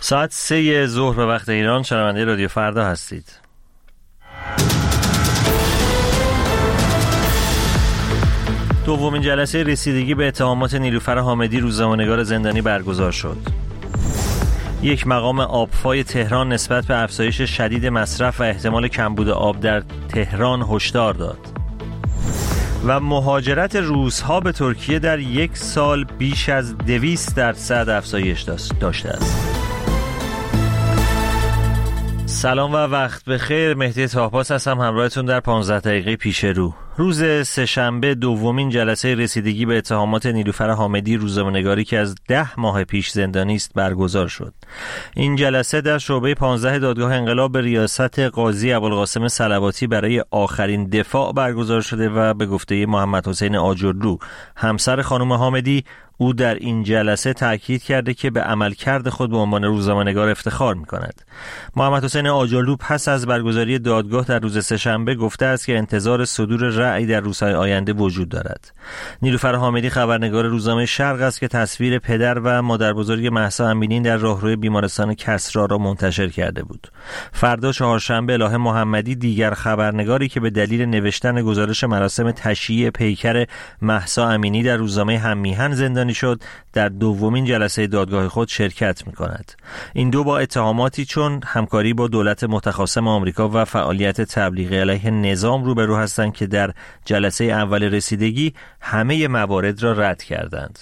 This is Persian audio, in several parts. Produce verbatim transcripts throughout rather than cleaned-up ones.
ساعت سه ظهر به وقت ایران شنونده رادیو فردا هستید. دومین جلسه رسیدگی به اتهامات نیلوفر حامدی روزنامه‌نگار زندانی برگزار شد. یک مقام آبفای تهران نسبت به افزایش شدید مصرف و احتمال کمبود آب در تهران هشدار داد. و مهاجرت روس‌ها به ترکیه در یک سال بیش از دویست درصد افزایش داشته است. سلام و وقت بخیر. مهدی طاهپاس هستم همراهتون در پانزده دقیقه پیش رو. روز سه‌شنبه دومین جلسه رسیدگی به اتهامات نیلوفر حامدی روزنامه‌نگاری که از ده ماه پیش زندانی است برگزار شد. این جلسه در شعبه پانزده دادگاه انقلاب به ریاست قاضی ابوالقاسم صلواتی برای آخرین دفاع برگزار شده و به گفته محمد حسین آجرلو همسر خانم حامدی، او در این جلسه تاکید کرده که به عملکرد خود به عنوان روزنامه‌نگار افتخار می‌کند. محمد حسین آجرلو پس از برگزاری دادگاه در روز سه‌شنبه گفته است که انتظار صدور رأی در روزهای آینده وجود دارد. نیلوفر حامدی خبرنگار روزنامه شرق است که تصویر پدر و مادربزرگ مهسا امینی در راهروی بیمارستان کسری را منتشر کرده بود. فردا چهارشنبه الهه محمدی، دیگر خبرنگاری که به دلیل نوشتن گزارش مراسم تشییع پیکر مهسا امینی در روزنامه هم‌میهن زندانی شد، در دومین جلسه دادگاه خود شرکت می‌کند. این دو با اتهاماتی چون همکاری با دولت متخاصم آمریکا و فعالیت تبلیغی علیه نظام روبرو هستند که در جلسه اول رسیدگی همه موارد را رد کردند.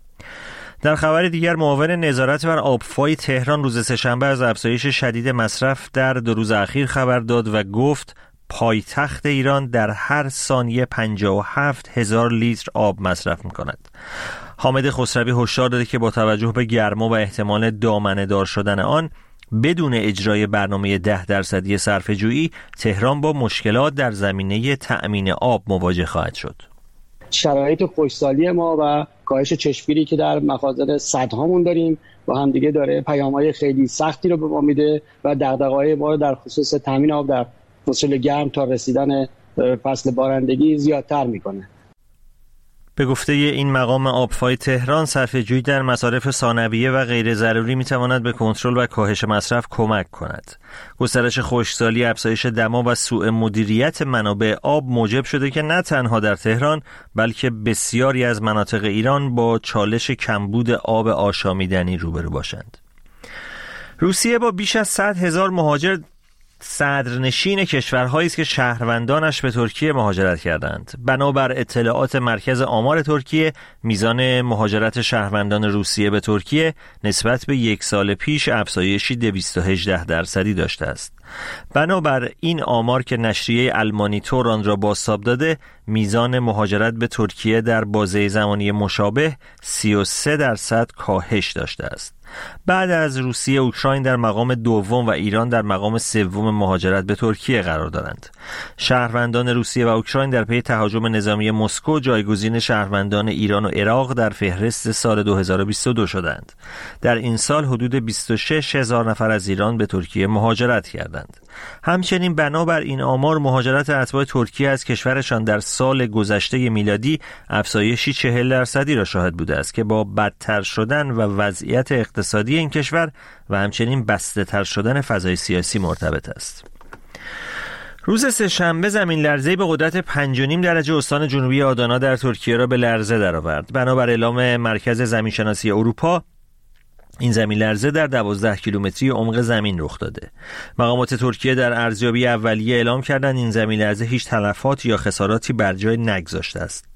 در خبر دیگر، معاون نظارت بر آبفای تهران روز سه‌شنبه از افزایش شدید مصرف در دو روز اخیر خبر داد و گفت پایتخت ایران در هر ثانیه پنجاه و هفت هزار لیتر آب مصرف می‌کند. حامد خسروی هشدار داده که با توجه به گرما و احتمال دامنه‌دار شدن آن، بدون اجرای برنامه ده درصدی صرفه‌جویی، تهران با مشکلات در زمینه تأمین آب مواجه خواهد شد. شرایط خشکسالی ما و کاهش چشمگیری که در مخازن سدهامون داریم با هم دیگه داره پیام‌های خیلی سختی رو به ما میده و دغدغه‌های ما رو در خصوص تأمین آب در فصل گرم تا رسیدن فصل بارندگی زیادتر میکنه. به گفته این مقام آبفای تهران، صرفه‌جویی در مصارف ثانویه و غیر ضروری میتواند به کنترل و کاهش مصرف کمک کند. گسترش خشکسالی، افزایش دما و سوء مدیریت منابع آب موجب شده که نه تنها در تهران بلکه بسیاری از مناطق ایران با چالش کمبود آب آشامیدنی روبرو باشند. روسیه با بیش از صد هزار مهاجر صدرنشین کشورهایی است که شهروندانش به ترکیه مهاجرت کردند. بنابر اطلاعات مرکز آمار ترکیه، میزان مهاجرت شهروندان روسیه به ترکیه نسبت به یک سال پیش افزایشی دویست و هجده درصدی داشته است. بنابر این آمار که نشریه المانیتور آن را بازتاب داده، میزان مهاجرت به ترکیه در بازه زمانی مشابه سی و سه درصد کاهش داشته است. بعد از روسیه، اوکراین در مقام دوم و ایران در مقام سوم مهاجرت به ترکیه قرار دارند. شهروندان روسیه و اوکراین در پی تهاجم نظامی مسکو جایگزین شهروندان ایران و عراق در فهرست سال دو هزار و بیست و دو شدند. در این سال حدود بیست و شش هزار نفر از ایران به ترکیه مهاجرت کردند. همچنین بنابر این آمار، مهاجرت اتباع ترکیه از کشورشان در سال گذشته میلادی افزایشی چهل درصدی را شاهد بوده است که با بدتر شدن و وضعیت اقتصادی این کشور و همچنین بسته تر شدن فضای سیاسی مرتبط است. روز سه‌شنبه زمین لرزه‌ای به قدرت پنج و نیم درجه استان جنوبی آدانا در ترکیه را به لرزه درآورد. بنابر اعلام مرکز زمینشناسی اروپا، این زمین لرزه در دوازده کیلومتری عمق زمین رخ داده. مقامات ترکیه در ارزیابی اولیه اعلام کردند این زمین لرزه هیچ تلفات یا خساراتی بر جای نگذاشته است.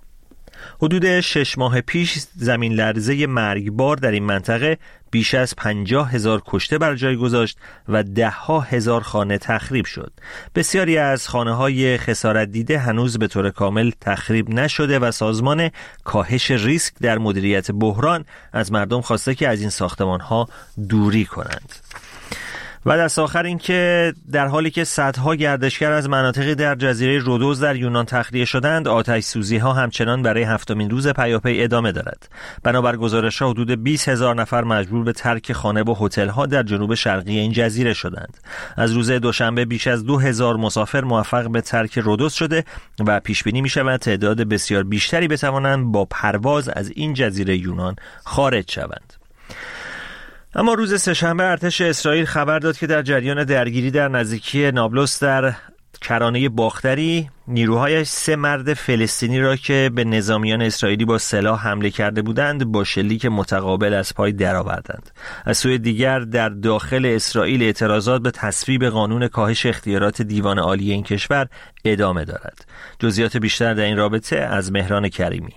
حدود شش ماه پیش زمین لرزه مرگبار در این منطقه بیش از پنجاه هزار کشته بر جای گذاشت و ده ها هزار خانه تخریب شد. بسیاری از خانه های خسارت دیده هنوز به طور کامل تخریب نشده و سازمان کاهش ریسک در مدیریت بحران از مردم خواسته که از این ساختمان ها دوری کنند. و دست آخر این که در حالی که صدها گردشگر از مناطقی در جزیره رودوز در یونان تخلیه شدند، آتش سوزی ها همچنان برای هفتمین روز پیاپی ادامه دارد. بنابر گزارش ها حدود بیست هزار نفر مجبور به ترک خانه و هتل ها در جنوب شرقی این جزیره شدند. از روز دوشنبه بیش از دو هزار مسافر موفق به ترک رودوز شده و پیش بینی می شود تعداد بسیار بیشتری بتوانند با پرواز از این جزیره یونان خارج شوند. اما روز سه‌شنبه ارتش اسرائیل خبر داد که در جریان درگیری در نزدیکی نابلس در کرانه باختری نیروهایش سه مرد فلسطینی را که به نظامیان اسرائیلی با سلاح حمله کرده بودند با شلیک متقابل از پای درآوردند. از سوی دیگر در داخل اسرائیل اعتراضات به تصویب قانون کاهش اختیارات دیوان عالی این کشور ادامه دارد. جزئیات بیشتر در این رابطه از مهران کریمی.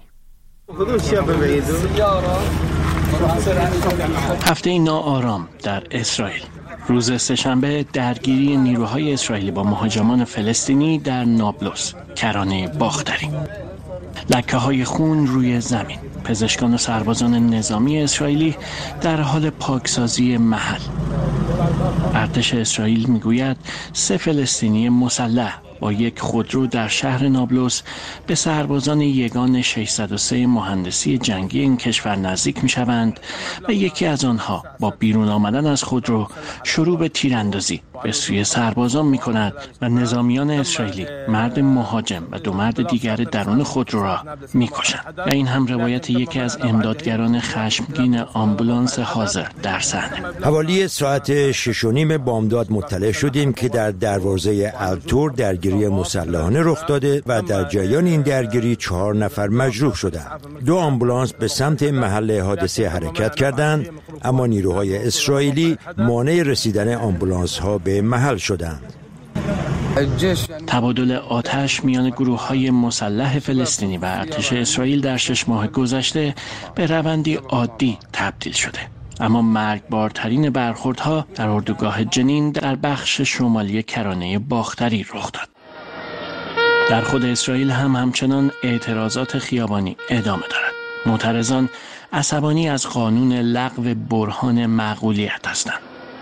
هفته ناآرام در اسرائیل. روز سه‌شنبه درگیری نیروهای اسرائیلی با مهاجمان فلسطینی در نابلس، کرانه باختری. لکه‌های خون روی زمین. پزشکان و سربازان نظامی اسرائیلی در حال پاکسازی محل. ارتش اسرائیل میگوید سه فلسطینی مسلح با یک خودرو در شهر نابلس به سربازان یگان ششصد و سه مهندسی جنگی این کشور نزدیک می‌شوند و یکی از آنها با بیرون آمدن از خودرو شروع به تیراندازی به سوی سربازان می‌کند و نظامیان اسرائیلی مرد مهاجم و دو مرد دیگر درون خودرو را می‌کشند. و این هم روایت یکی از امدادگران خشمگین آمبولانس حاضر در صحنه. حوالی ساعت شش و نیم بامداد مطلع شدیم که در دروازه التور درگیری مسلحانه رخ داده و در جریان این درگیری چهار نفر مجروح شدند. دو آمبولانس به سمت محل حادثه حرکت کردند، اما نیروهای اسرائیلی مانع رسیدن آمبولانس ها به محل شدند. تبادل آتش میان گروه‌های مسلح فلسطینی و ارتش اسرائیل در شش ماه گذشته به روندی عادی تبدیل شده. اما مرگبارترین برخوردها در اردوگاه جنین در بخش شمالی کرانه باختری رخ داد. در خود اسرائیل هم همچنان اعتراضات خیابانی ادامه دارد. معترضان عصبانی از قانون لغو برهان معقولیت هستند.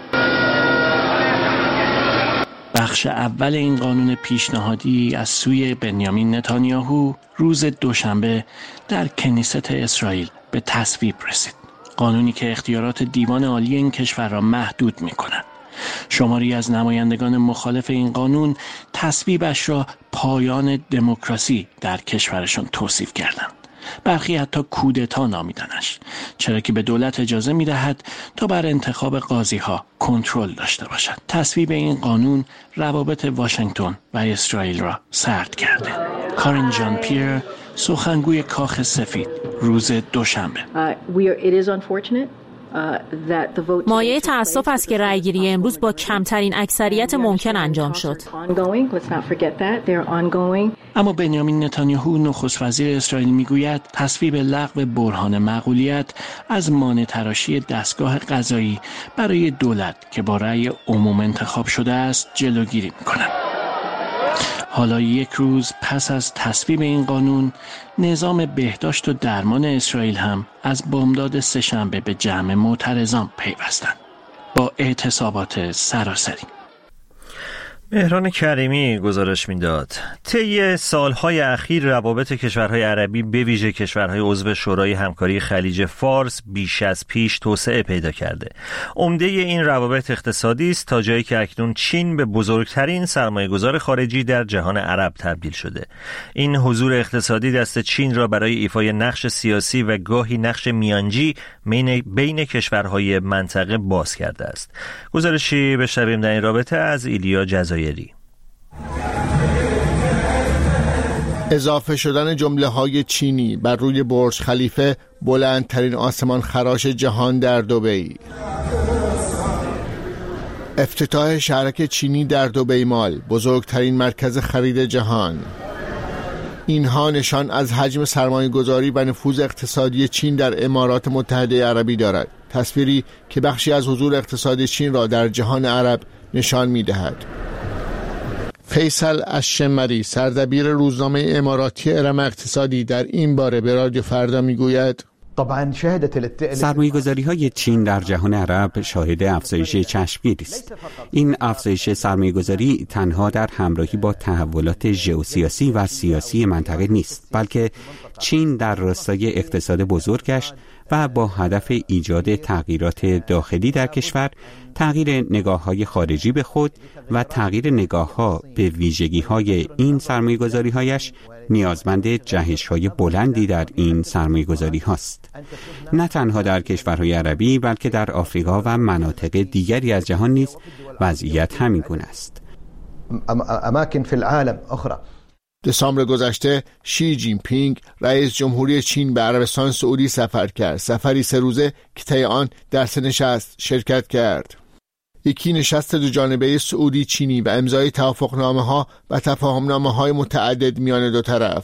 بخش اول این قانون پیشنهادی از سوی بنیامین نتانیاهو روز دوشنبه در کنیست اسرائیل به تصویب رسید. قانونی که اختیارات دیوان عالی این کشور را محدود می کند. شماری از نمایندگان مخالف این قانون تصویبش را پایان دموکراسی در کشورشان توصیف کردند. برخی حتی کودتا نامیدنش، چرا که به دولت اجازه می دهد تا بر انتخاب قاضی ها کنترل داشته باشد. تصویب این قانون روابط واشنگتن و اسرائیل را سرد کرده. کارین جان پیر، سخنگوی کاخ سفید، روز دوشنبه. مایه تأسف است که رأیگیری امروز با کمترین اکثریت ممکن انجام شد. اما بنیامین نتانیاهو نخست وزیر اسرائیل میگوید تصویب لغو برهان معقولیت از مانع تراشی دستگاه قضایی برای دولت که با رأی عموم انتخاب شده است جلوگیری میکند. حالا یک روز پس از تصویب این قانون، نظام بهداشت و درمان اسرائیل هم از بامداد سه‌شنبه به جمع معترضان پیوستند با اعتصابات سراسری. مهران کریمی گزارش میداد. طی سالهای اخیر روابط کشورهای عربی به ویژه کشورهای عضو شورای همکاری خلیج فارس بیش از پیش توسعه پیدا کرده. عمده این روابط اقتصادی است تا جایی که اکنون چین به بزرگترین سرمایه‌گذار خارجی در جهان عرب تبدیل شده. این حضور اقتصادی دست چین را برای ایفای نقش سیاسی و گاهی نقش میانجی بین کشورهای منطقه باز کرده است. گزارشی بشنویم در این رابطه از ایلیا جزایری. اضافه شدن جمله‌های چینی بر روی برج خلیفه، بلندترین آسمان خراش جهان در دبی. افتتاح شهرک چینی در دبی مال، بزرگترین مرکز خرید جهان. اینها نشان از حجم سرمایه‌گذاری و نفوذ اقتصادی چین در امارات متحده عربی دارد. تصویری که بخشی از حضور اقتصادی چین را در جهان عرب نشان می‌دهد. فیصل الشمری، سردبیر روزنامه اماراتی ارم اقتصادی، در این باره به رادیو فردا میگوید سرمایه‌گذاری‌های چین در جهان عرب شاهد افزایش چشمگیری است. این افزایش سرمایه‌گذاری تنها در همراهی با تحولات ژئوسیاسی و سیاسی منطقه نیست، بلکه چین در راستای اقتصاد بزرگش و با هدف ایجاد تغییرات داخلی در کشور، تغییر نگاه‌های خارجی به خود و تغییر نگاه‌ها به ویژگی‌های این سرمایه‌گذاری‌هایش نیازمند جهش‌های بلندی در این سرمایه‌گذاری‌هاست. نه تنها در کشورهای عربی بلکه در آفریقا و مناطق دیگری از جهان نیز وضعیت همین گونه است. اماکن فی العالم اخرى. دسامبر گذشته شی جین پینگ رئیس جمهوری چین به عربستان سعودی سفر کرد. سفری سه روزه که طی آن در سه نشست شرکت کرد. یکی نشست دو جانبه سعودی چینی و امضای توافقنامه‌ها و تفاهمنامه‌های متعدد میان دو طرف.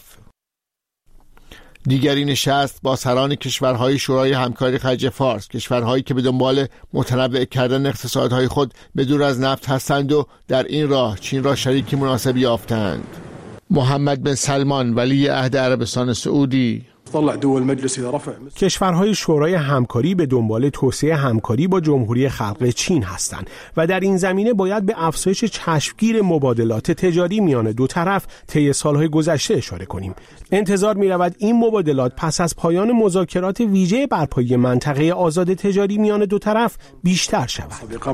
دیگری نشست با سران کشورهای شورای همکاری خلیج فارس، کشورهایی که به دنبال متنوع کردن اقتصادهای خود به دور از نفت هستند و در این راه چین را شریک مناسب یافتند. محمد بن سلمان ولی عهد عربستان سعودی: کشورهای شورای همکاری به دنبال توسعه همکاری با جمهوری خلق چین هستند و در این زمینه باید به افزایش چشمگیر مبادلات تجاری میان دو طرف طی سالهای گذشته اشاره کنیم. انتظار می رود این مبادلات پس از پایان مذاکرات ویژه برپایی منطقه آزاد تجاری میان دو طرف بیشتر شود.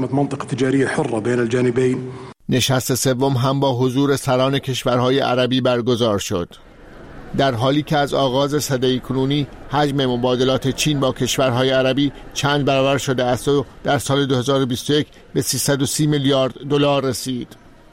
نشست سوم هم با حضور سران کشورهای عربی برگزار شد. در حالی که از آغاز سده کنونی حجم مبادلات چین با کشورهای عربی چند برابر شده است و در سال دو هزار و بیست و یک به سیصد و سی میلیارد دلار رسید.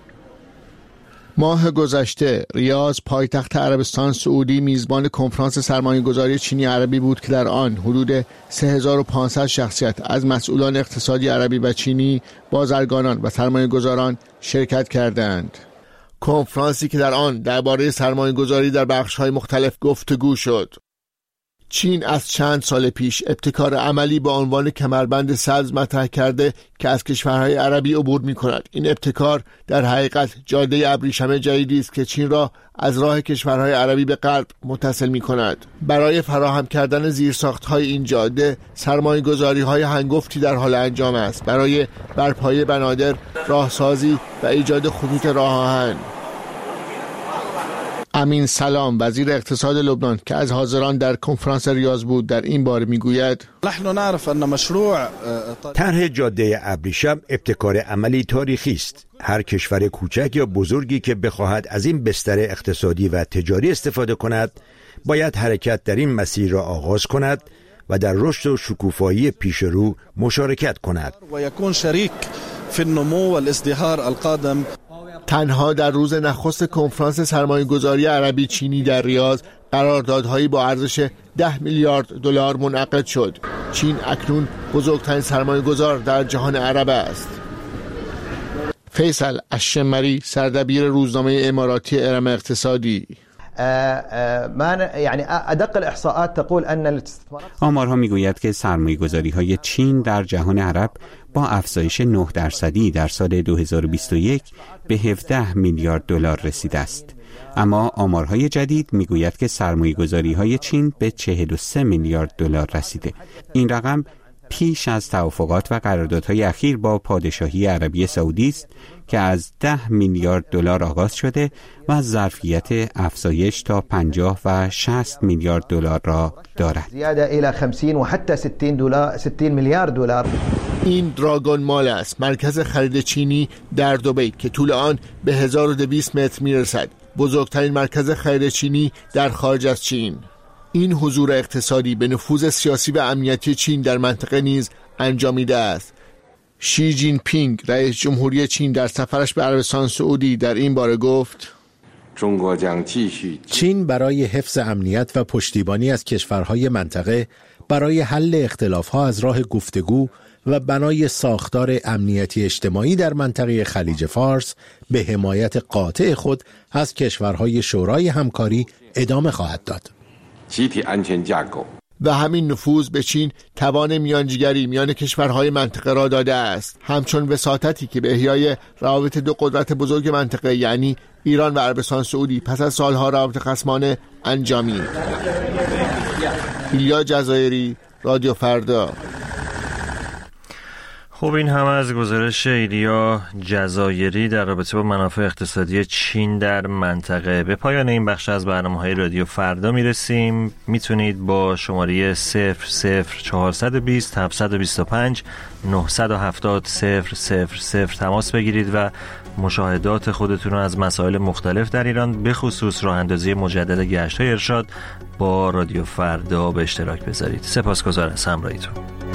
ماه گذشته ریاض پایتخت عربستان سعودی میزبان کنفرانس سرمایه‌گذاری چینی عربی بود که در آن حدود سه هزار و پانصد شخصیت از مسئولان اقتصادی عربی و چینی، بازرگانان و سرمایه‌گذاران شرکت کردند. کنفرانسی که در آن درباره سرمایه‌گذاری در بخش‌های مختلف گفتگو شد. چین از چند سال پیش ابتکار عملی با عنوان کمربند سبز مطرح کرده که از کشورهای عربی عبور می‌کند. این ابتکار در حقیقت جاده ابریشم جدیدی است که چین را از راه کشورهای عربی به غرب متصل می‌کند. برای فراهم کردن زیرساخت‌های این جاده، سرمایه‌گذاری‌های هنگفتی در حال انجام است. برای برپایی بنادر، راهسازی و ایجاد خطوط راه آهن. امین سلام وزیر اقتصاد لبنان که از حاضران در کنفرانس ریاض بود در این باره میگوید: طرح جاده ابریشم ابتکار عملی تاریخی است. هر کشور کوچک یا بزرگی که بخواهد از این بستر اقتصادی و تجاری استفاده کند باید حرکت در این مسیر را آغاز کند و در رشد و شکوفایی پیش رو مشارکت کند. تنها در روز نخست کنفرانس سرمایه‌گذاری عربی چینی در ریاض قراردادهایی با ارزش ده میلیارد دلار منعقد شد. چین اکنون بزرگترین سرمایه‌گذار در جهان عرب است. فیصل الشمری سردبیر روزنامه اماراتی ارم اقتصادی: آمارها میگوید که سرمایه‌گذاری‌های چین در جهان عرب با افزایش نه درصدی در سال دو هزار و بیست و یک به هفده میلیارد دلار رسیده است. اما آمارهای جدید میگوید که سرمایه‌گذاری‌های چین به چهل و سه میلیارد دلار رسیده. این رقم پیش از توافقات و قراردادهای اخیر با پادشاهی عربی سعودی است که از ده میلیارد دلار آغاز شده و ظرفیت افزایش تا پنجاه و شصت میلیارد دلار را دارد. زیاده الی خمسین و حتی ستین دلار ستین میلیارد دلار. این دراگون مال است، مرکز خرید چینی در دبی که طول آن به هزار و دویست متر میرسد. بزرگترین مرکز خرید چینی در خارج از چین. این حضور اقتصادی به نفوذ سیاسی و امنیتی چین در منطقه نیز انجامیده است. شی جین پینگ رئیس جمهوری چین در سفرش به عربستان سعودی در این باره گفت: چین برای حفظ امنیت و پشتیبانی از کشورهای منطقه برای حل اختلافها از راه گفتگو و بنای ساختار امنیتی اجتماعی در منطقه خلیج فارس به حمایت قاطع خود از کشورهای شورای همکاری ادامه خواهد داد. و همین نفوذ به چین توان میانجیگری میان کشورهای منطقه را داده است، همچون وساطتی که به احیای روابط دو قدرت بزرگ منطقه یعنی ایران و عربستان سعودی پس از سالها روابط خصمانه انجامید. ایلیا جزایری، رادیو فردا. خب این هم از گزارش ایلیا جزایری در رابطه با منافع اقتصادی چین در منطقه. به پایان این بخش از برنامه‌های رادیو فردا میرسیم. میتونید با شماره صفر صفر چهارصد و بیست هفتصد و بیست و پنج نهصد و هفتاد صفر صفر صفر تماس بگیرید و مشاهدات خودتون رو از مسائل مختلف در ایران به خصوص راه اندازی مجدد گشت‌های ارشاد با رادیو فردا به اشتراک بذارید. سپاسگزارم از همراهیتون.